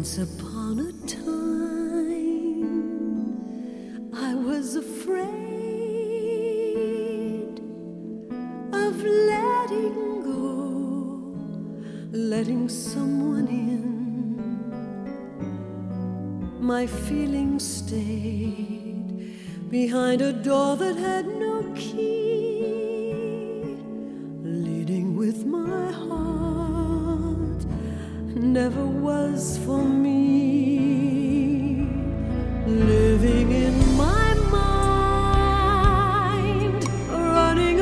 Once upon a time, I was afraid of letting go, letting someone in. My feelings stayed behind a door that had no key, leading with my heart never was for me. Living in my mind, running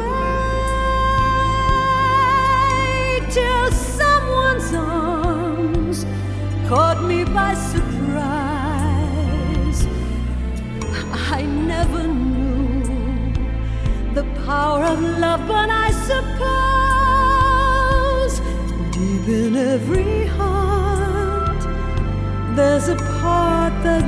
away till someone's arms caught me by surprise. I never knew the power of love, but I suppose deep in every heart there's a part that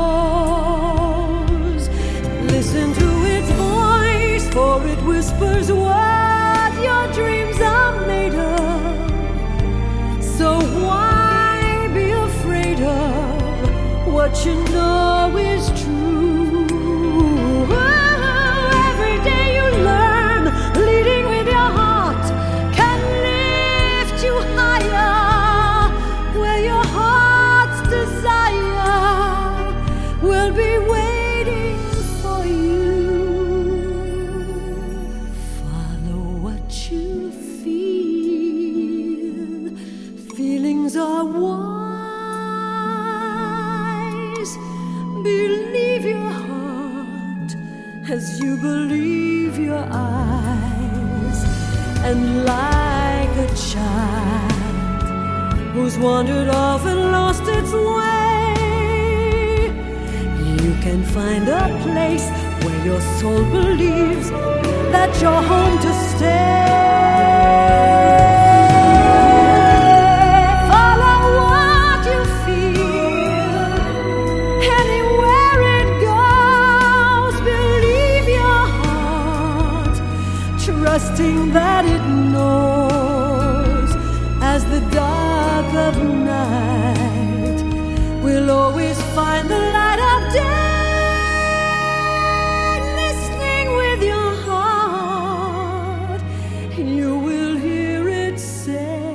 knows. Listen to its voice, for it whispers what your dreams are made of. So why be afraid of what you know is true? Every day you learn, leading with your heart can lift you higher, where your heart's desire will be waiting for you. Follow what you feel. Feelings are wise. Believe your heart as you believe your eyes. And like a child who's wandered off and lost its way, you can find a place where your soul believes that you're home to stay. Follow what you feel, anywhere it goes. Believe your heart, trusting that it knows. As the dark of night will always find the light of day. Listening with your heart, you will hear it say.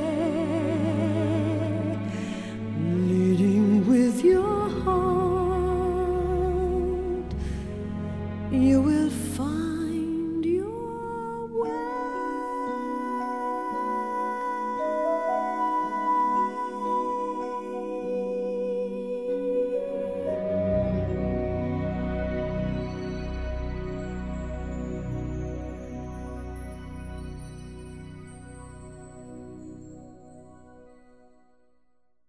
Leading with your heart, you will find